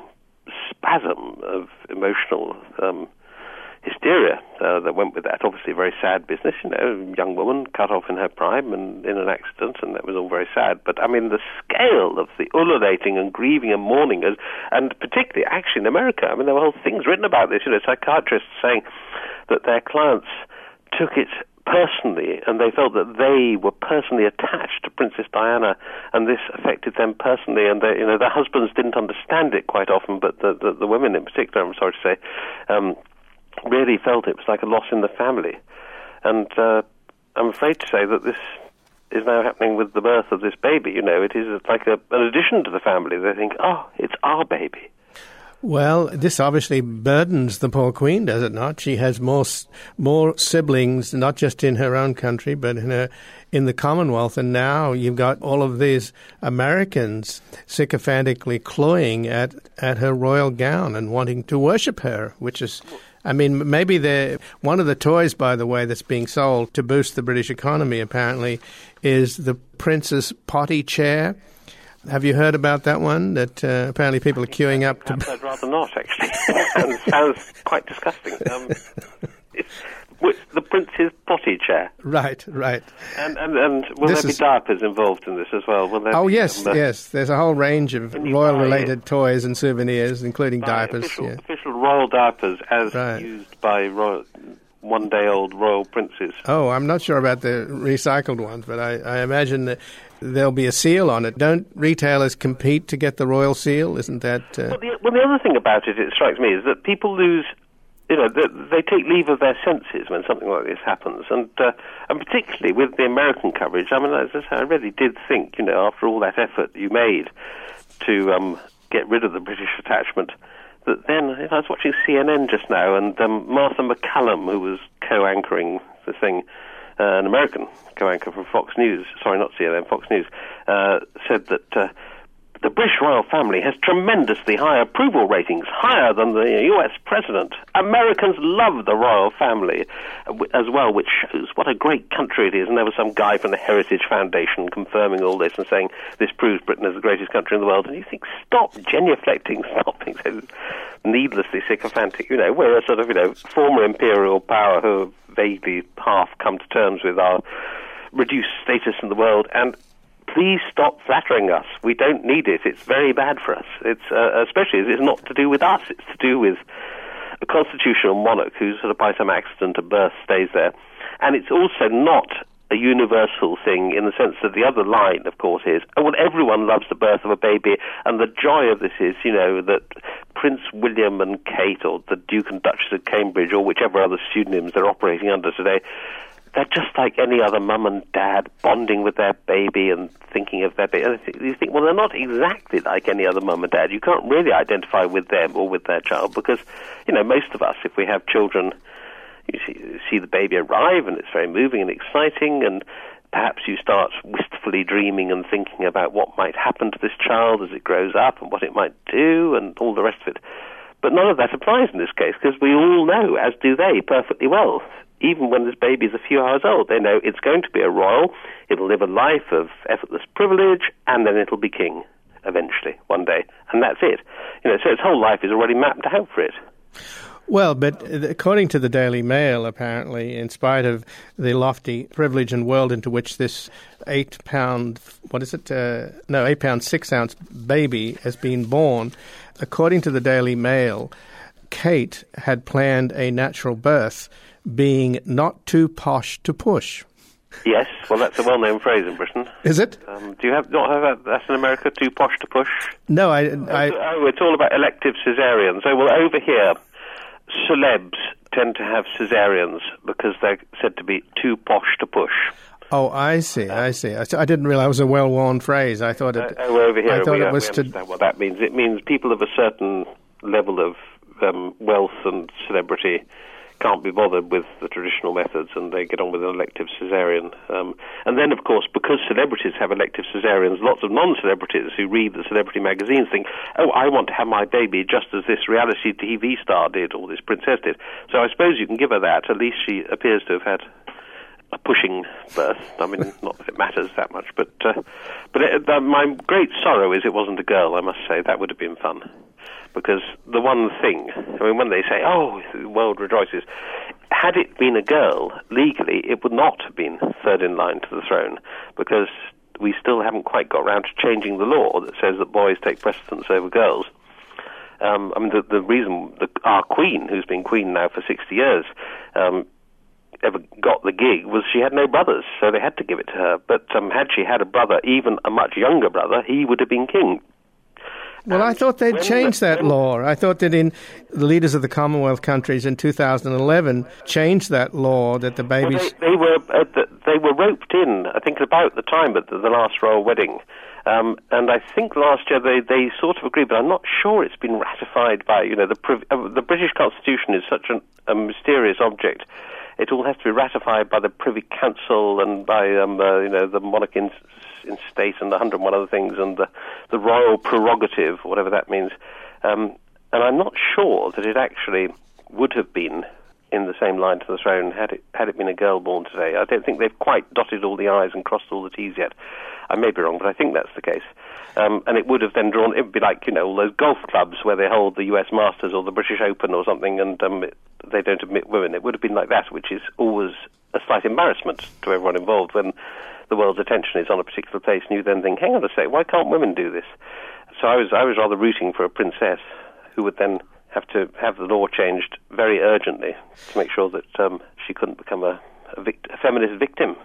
spasm of emotional um, hysteria uh, that went with that. Obviously, a very sad business, you know, a young woman cut off in her prime and in an accident, and that was all very sad. But, I mean, the scale of the ululating and grieving and mourning, as, and particularly, actually, in America, I mean, there were whole things written about this, you know, psychiatrists saying that their clients took it personally, and they felt that they were personally attached to Princess Diana, and this affected them personally, and they, you know, their husbands didn't understand it quite often, but the, the, the women in particular, I'm sorry to say, um, really felt it was like a loss in the family. And uh, I'm afraid to say that this is now happening with the birth of this baby. You know, it is like a, an addition to the family. They think, oh, it's our baby. Well, this obviously burdens the poor Queen, does it not? She has more more siblings, not just in her own country, but in her, in the Commonwealth. And now you've got all of these Americans sycophantically clawing at, at her royal gown and wanting to worship her, which is... I mean, maybe the one of the toys, by the way, that's being sold to boost the British economy, apparently, is the Prince's potty chair. Have you heard about that one? That uh, apparently people are queuing up to... I'd rather not, actually. It sounds quite disgusting. Um, it's, it's the Prince's potty chair. Right, right. And and, and will This there be is... diapers involved in this as well? Will there oh, be, yes, um, uh, yes. There's a whole range of royal-related toys and souvenirs, including diapers. Official, yeah. official royal diapers as right. used by royal, one-day-old royal princes. Oh, I'm not sure about the recycled ones, but I, I imagine that there'll be a seal on it. Don't retailers compete to get the royal seal? Isn't that... Uh... Well, the, well, the other thing about it, it strikes me, is that people lose... You know, they, they take leave of their senses when something like this happens, and uh, and particularly with the American coverage. I mean, as I, say, I really did think, you know, after all that effort you made to um, get rid of the British attachment, that then, you know, I was watching C N N just now, and um, Martha McCallum, who was co-anchoring the thing, uh, an American co-anchor from Fox News, sorry, not C N N, Fox News, uh, said that uh, the British royal family has tremendously high approval ratings, higher than the U S president. Americans love the royal family as well, which shows what a great country it is. And there was some guy from the Heritage Foundation confirming all this and saying this proves Britain is the greatest country in the world. And you think, stop genuflecting, stop being so needlessly sycophantic. You know, we're a sort of, you know, former imperial power who have vaguely half come to terms with our reduced status in the world, and please stop flattering us. We don't need it. It's very bad for us. It's uh, especially as it's not to do with us. It's to do with a constitutional monarch who sort of by some accident at birth stays there. And it's also not a universal thing in the sense that the other line, of course, is, oh, well, everyone loves the birth of a baby, and the joy of this is, you know, that Prince William and Kate, or the Duke and Duchess of Cambridge, or whichever other pseudonyms they're operating under today, they're just like any other mum and dad bonding with their baby and thinking of their baby. You think, well, they're not exactly like any other mum and dad. You can't really identify with them or with their child because, you know, most of us, if we have children, you see, you see the baby arrive and it's very moving and exciting, and perhaps you start wistfully dreaming and thinking about what might happen to this child as it grows up and what it might do and all the rest of it. But none of that applies in this case because we all know, as do they, perfectly well, even when this baby is a few hours old. They know it's going to be a royal, it'll live a life of effortless privilege, and then it'll be king eventually, one day. And that's it. You know, so its whole life is already mapped out for it. Well, but according to the Daily Mail, apparently, in spite of the lofty privilege and world into which this eight-pound, what is it, uh, no, eight-pound, six-ounce baby has been born, according to the Daily Mail, Kate had planned a natural birth, being not too posh to push. Yes, well, that's a well-known phrase in Britain. Is it? Um, do you have not have that? That's in America, too posh to push? No, I... I oh, it's all about elective caesareans. So, well, over here, celebs tend to have caesareans because they're said to be too posh to push. Oh, I see, I see. I, I didn't realize it was a well-worn phrase. I thought it... Uh, oh, over here, I thought we, it was we to... understand what that means. It means people of a certain level of um, wealth and celebrity can't be bothered with the traditional methods, and they get on with an elective caesarean. Um, and then, of course, because celebrities have elective caesareans, lots of non-celebrities who read the celebrity magazines think, oh, I want to have my baby just as this reality T V star did, or this princess did. So I suppose you can give her that. At least she appears to have had a pushing birth. I mean, not that it matters that much, but uh, but it, uh, my great sorrow is it wasn't a girl, I must say. That would have been fun. Because the one thing, I mean, when they say, oh, the world rejoices, had it been a girl, legally, it would not have been third in line to the throne, because we still haven't quite got around to changing the law that says that boys take precedence over girls. Um, I mean, the, the reason the, our queen, who's been queen now for sixty years, um, ever got the gig was she had no brothers, so they had to give it to her. But um, had she had a brother, even a much younger brother, he would have been king. Well, I thought they'd changed that law. I thought that in the leaders of the Commonwealth countries in two thousand eleven changed that law that the babies... Well, they, they were uh, they were roped in, I think, about the time of the, the last royal wedding. Um, and I think last year they, they sort of agreed, but I'm not sure it's been ratified by, you know, the uh, the British Constitution is such an, a mysterious object. It all has to be ratified by the Privy Council and by, um, uh, you know, the monarch in, in state and a hundred and one other things, and the, the royal prerogative, whatever that means. Um, and I'm not sure that it actually would have been in the same line to the throne had it had it been a girl born today. I don't think they've quite dotted all the I's and crossed all the T's yet. I may be wrong, but I think that's the case. Um, and it would have then drawn, it would be like, you know, all those golf clubs where they hold the U S Masters or the British Open or something, and um, it, they don't admit women. It would have been like that, which is always a slight embarrassment to everyone involved when the world's attention is on a particular place, and you then think, hang on a sec, why can't women do this? So I was, I was rather rooting for a princess who would then have to have the law changed very urgently to make sure that um, she couldn't become a, a, vict- a feminist victim.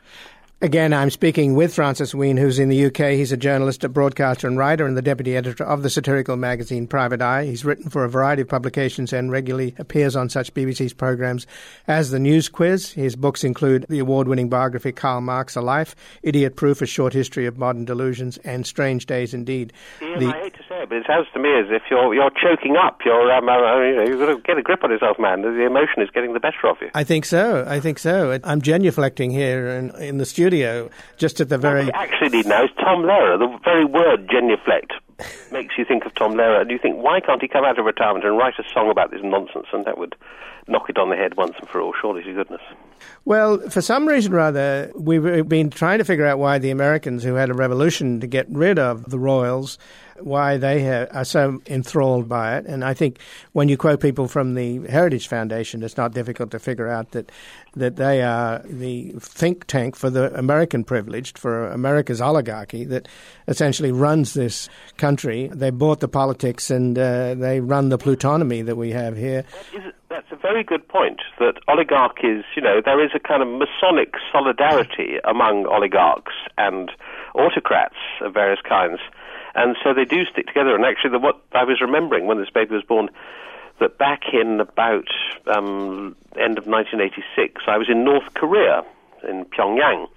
Again, I'm speaking with Francis Wheen, who's in the U K. He's a journalist, a broadcaster and writer, and the deputy editor of the satirical magazine Private Eye. He's written for a variety of publications and regularly appears on such B B C's programs as The News Quiz. His books include the award-winning biography Karl Marx, A Life, Idiot Proof, A Short History of Modern Delusions, and Strange Days Indeed. Ian, the, I hate to say it, but it sounds to me as if you're you're choking up. You're um, uh, you know, you've got to get a grip on yourself, man. The emotion is getting the better of you. I think so. I think so. I'm genuflecting here in, in the studio. Just at the very... What we actually need now is Tom Lehrer. The very word genuflect makes you think of Tom Lehrer, and you think, why can't he come out of retirement and write a song about this nonsense, and that would knock it on the head once and for all, surely to goodness. Well, for some reason or other, we've been trying to figure out why the Americans, who had a revolution to get rid of the royals, why they ha- are so enthralled by it. And I think when you quote people from the Heritage Foundation, it's not difficult to figure out that that they are the think tank for the American privileged, for America's oligarchy that essentially runs this country. They bought the politics and uh, they run the plutonomy that we have here. That's a very good point, that oligarchies, you know, there is a kind of Masonic solidarity among oligarchs and autocrats of various kinds. And so they do stick together. And actually, the, what I was remembering when this baby was born, that back in about um, end of nineteen eighty-six, I was in North Korea, in Pyongyang.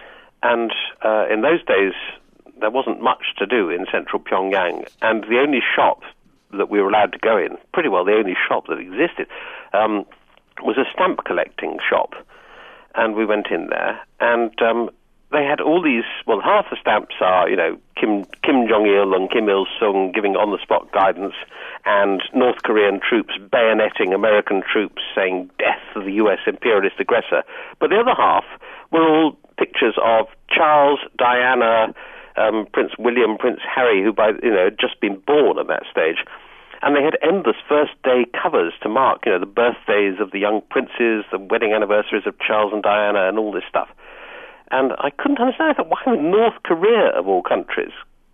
And uh, in those days, there wasn't much to do in central Pyongyang. And the only shop that we were allowed to go in, pretty well the only shop that existed, um, was a stamp collecting shop. And we went in there, and um, they had all these, well, half the stamps are, you know, Kim Kim Jong-il and Kim Il-sung giving on-the-spot guidance, and North Korean troops bayoneting American troops saying death to the U S imperialist aggressor. But the other half were all pictures of Charles, Diana, um, Prince William, Prince Harry, who by you know had just been born at that stage. And they had endless first-day covers to mark, you know, the birthdays of the young princes, the wedding anniversaries of Charles and Diana, and all this stuff. And I couldn't understand. I thought, why would North Korea, of all countries,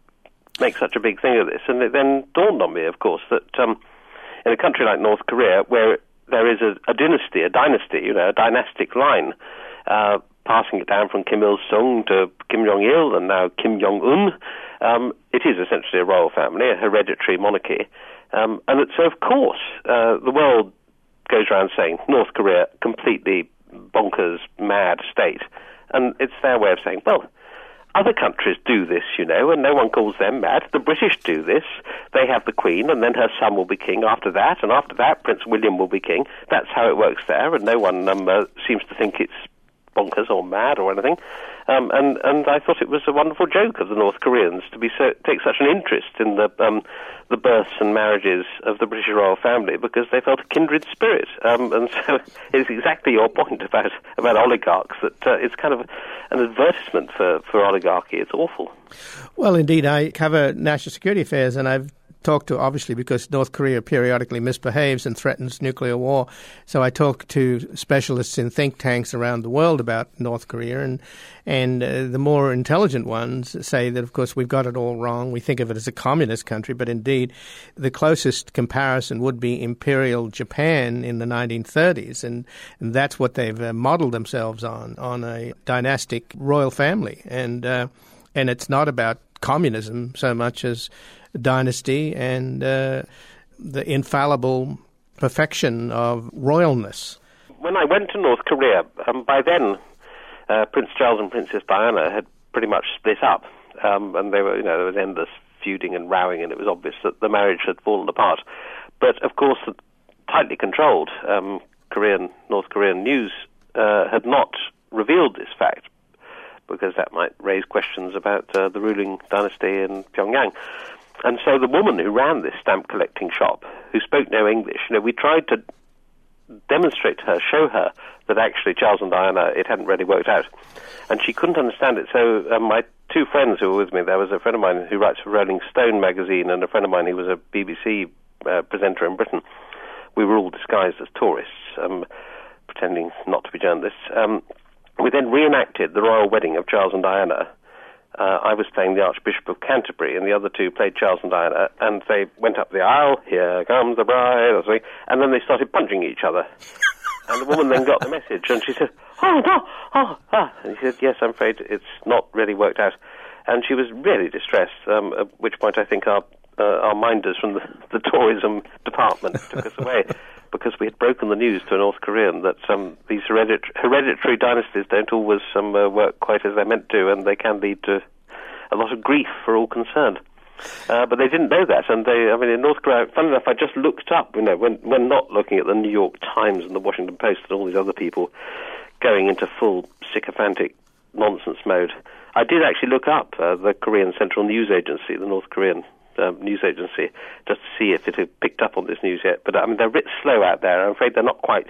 make such a big thing of this? And it then dawned on me, of course, that um, in a country like North Korea, where there is a, a dynasty, a dynasty, you know, a dynastic line, uh, passing it down from Kim Il-sung to Kim Jong-il and now Kim Jong-un, um, it is essentially a royal family, a hereditary monarchy. Um, and so, of course, uh, the world goes around saying North Korea, completely bonkers, mad state. And it's their way of saying, well, other countries do this, you know, and no one calls them mad. The British do this. They have the Queen, and then her son will be king after that, and after that, Prince William will be king. That's how it works there, and no one um, uh, seems to think it's bonkers or mad or anything. Um, and, and I thought it was a wonderful joke of the North Koreans to be so, take such an interest in the um, the births and marriages of the British royal family, because they felt a kindred spirit. Um, and so it's exactly your point about, about oligarchs, that uh, it's kind of an advertisement for, for oligarchy. It's awful. Well, indeed, I cover national security affairs, and I've talked to, obviously, because North Korea periodically misbehaves and threatens nuclear war. So I talk to specialists in think tanks around the world about North Korea, and and uh, the more intelligent ones say that, of course, we've got it all wrong. We think of it as a communist country, but indeed the closest comparison would be Imperial Japan in the nineteen thirties, and, and that's what they've uh, modeled themselves on, on a dynastic royal family. And uh, and it's not about communism so much as dynasty and uh, the infallible perfection of royalness. When I went to North Korea, um, by then uh, Prince Charles and Princess Diana had pretty much split up, um, and they were, you know, there was endless feuding and rowing, and it was obvious that the marriage had fallen apart. But of course, the tightly controlled um, Korean North Korean news uh, had not revealed this fact, because that might raise questions about uh, the ruling dynasty in Pyongyang. And so the woman who ran this stamp collecting shop, who spoke no English, you know, we tried to demonstrate to her, show her that actually Charles and Diana, it hadn't really worked out. And she couldn't understand it. So um, my two friends who were with me, there was a friend of mine who writes for Rolling Stone magazine and a friend of mine who was a B B C uh, presenter in Britain. We were all disguised as tourists, um, pretending not to be journalists. Um, we then reenacted the royal wedding of Charles and Diana. Uh, I was playing the Archbishop of Canterbury, and the other two played Charles and Diana, and they went up the aisle, here comes the bride, or something, and then they started punching each other. And the woman then got the message, and she said, oh, no, oh, ah. And he said, yes, I'm afraid it's not really worked out. And she was really distressed, um, at which point I think our, uh, our minders from the, the tourism department took us away, because we had broken the news to a North Korean that um, these hereditary, hereditary dynasties don't always um, uh, work quite as they're meant to, and they can lead to a lot of grief for all concerned. Uh, but they didn't know that, and they, I mean, in North Korea, funny enough, I just looked up, you know, when, when not looking at the New York Times and the Washington Post and all these other people going into full sycophantic nonsense mode, I did actually look up uh, the Korean Central News Agency, the North Korean Um, news agency, just to see if it had picked up on this news yet. But I mean, they're a bit slow out there. I'm afraid they're not quite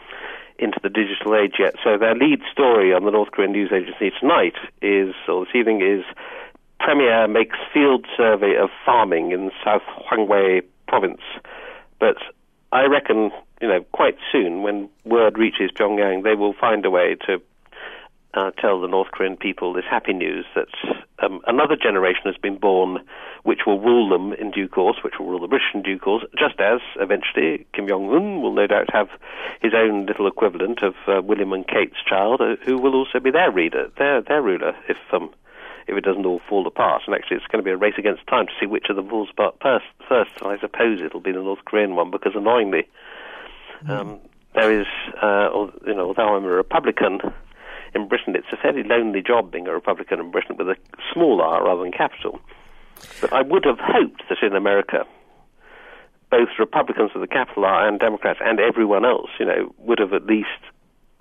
into the digital age yet. So their lead story on the North Korean news agency tonight is, or this evening, is Premier makes field survey of farming in South Hwanghae province. But I reckon, you know, quite soon, when word reaches Pyongyang, they will find a way to Uh, tell the North Korean people this happy news that um, another generation has been born which will rule them in due course, which will rule the British in due course, just as eventually Kim Jong-un will no doubt have his own little equivalent of uh, William and Kate's child, uh, who will also be their reader, their their ruler, if um, if it doesn't all fall apart. And actually it's going to be a race against time to see which of them falls apart first, first and I suppose it'll be the North Korean one, because annoyingly um, there is, uh, you know, although I'm a Republican, in Britain, it's a fairly lonely job being a Republican in Britain with a small r rather than capital. But I would have hoped that in America, both Republicans with a capital R and Democrats and everyone else, you know, would have at least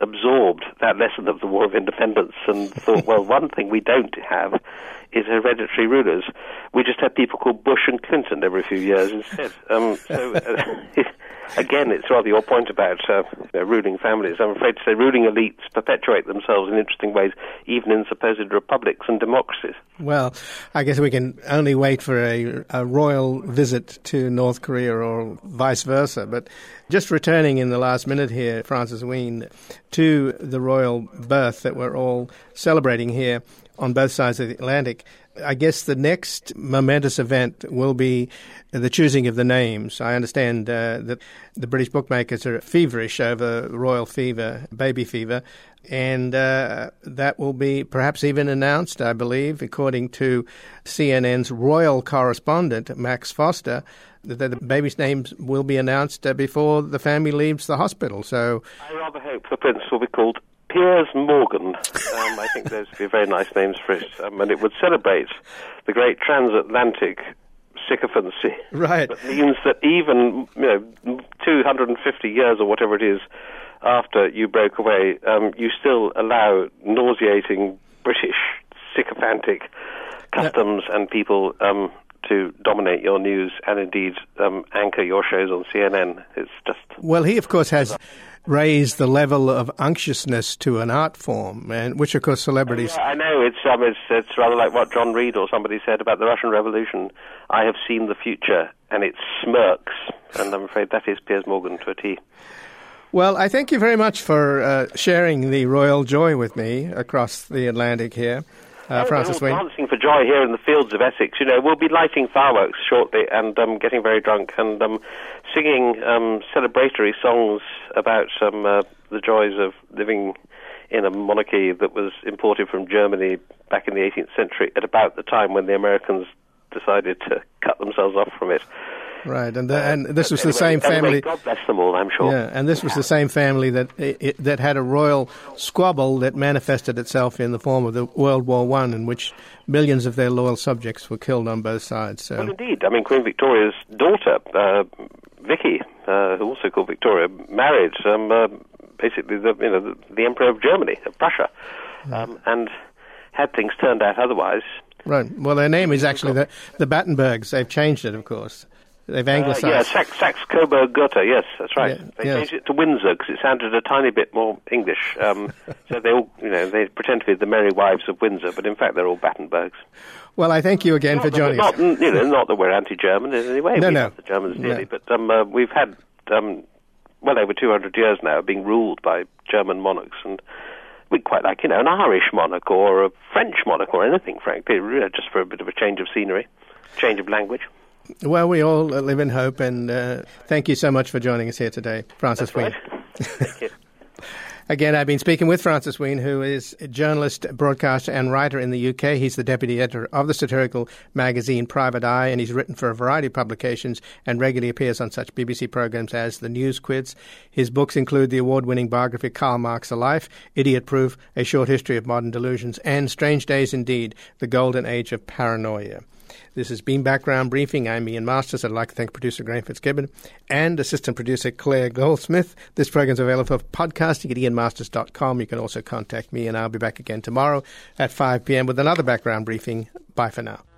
absorbed that lesson of the War of Independence and thought, well, one thing we don't have is hereditary rulers. We just have people called Bush and Clinton every few years instead. Um, so, uh, again, it's rather your point about uh, you know, ruling families. I'm afraid to say ruling elites perpetuate themselves in interesting ways, even in supposed republics and democracies. Well, I guess we can only wait for a, a royal visit to North Korea or vice versa. But just returning in the last minute here, Francis Wheen, to the royal birth that we're all celebrating here on both sides of the Atlantic, I guess the next momentous event will be the choosing of the names. I understand uh, that the British bookmakers are feverish over royal fever, baby fever, and uh, that will be perhaps even announced, I believe, according to C N N's royal correspondent, Max Foster, that the baby's names will be announced uh, before the family leaves the hospital. So I rather hope the prince will be called Piers Morgan. Um, I think those would be very nice names for it, um, and it would celebrate the great transatlantic sycophancy. Right. That means that even, you know, two hundred fifty years or whatever it is after you broke away, um, you still allow nauseating British sycophantic customs and people um, to dominate your news and indeed um, anchor your shows on C N N. It's just... Well, he, of course, has raised the level of unctuousness to an art form, and which, of course, celebrities... Yeah, I know. It's, um, it's, it's rather like what John Reed or somebody said about the Russian Revolution. I have seen the future, and it smirks. And I'm afraid that is Piers Morgan to a T. Well, I thank you very much for uh, sharing the royal joy with me across the Atlantic here. Uh, oh, Francis we're all Wheen. dancing for joy here in the fields of Essex. You know, we'll be lighting fireworks shortly and um, getting very drunk and um, singing um, celebratory songs about um, uh, the joys of living in a monarchy that was imported from Germany back in the eighteenth century at about the time when the Americans decided to cut themselves off from it. Right, and the, and this was anyway, the same family. Anyway, God bless them all, I'm sure. Yeah, and this was the same family that it, that had a royal squabble that manifested itself in the form of the World War One, in which millions of their loyal subjects were killed on both sides. So. Well, indeed. I mean, Queen Victoria's daughter, uh, Vicky, uh, who also called Victoria, married um, uh, basically the you know the, the Emperor of Germany, of Prussia, um, and had things turned out otherwise. Right. Well, their name is actually the the Battenbergs. They've changed it, of course. They've anglicised. Uh, yeah, Sax, Sax Coburg Gotha, yes, that's right. Yeah, they yes. changed it to Windsor because it sounded a tiny bit more English. Um, so they all, you know, they pretend to be the merry wives of Windsor, but in fact they're all Battenbergs. Well, I thank you again not for joining not, us. You know, not that we're anti-German in any way. No, we no. love the Germans dearly, No. but um, uh, we've had um, well over two hundred years now of being ruled by German monarchs, and we'd quite like, you know, an Irish monarch or a French monarch or anything, frankly, just for a bit of a change of scenery, change of language. Well, we all live in hope, and uh, thank you so much for joining us here today, Francis That's Wheen. right. Thank you. Again, I've been speaking with Francis Wheen, who is a journalist, broadcaster, and writer in the U K. He's the deputy editor of the satirical magazine Private Eye, and he's written for a variety of publications and regularly appears on such B B C programs as The News Quiz. His books include the award-winning biography Karl Marx: A Life, Idiot Proof, A Short History of Modern Delusions, and Strange Days Indeed, The Golden Age of Paranoia. This has been Background Briefing. I'm Ian Masters. I'd like to thank producer Graham Fitzgibbon and assistant producer Claire Goldsmith. This program is available for podcasting at ian masters dot com. You can also contact me, and I'll be back again tomorrow at five p.m. with another Background Briefing. Bye for now.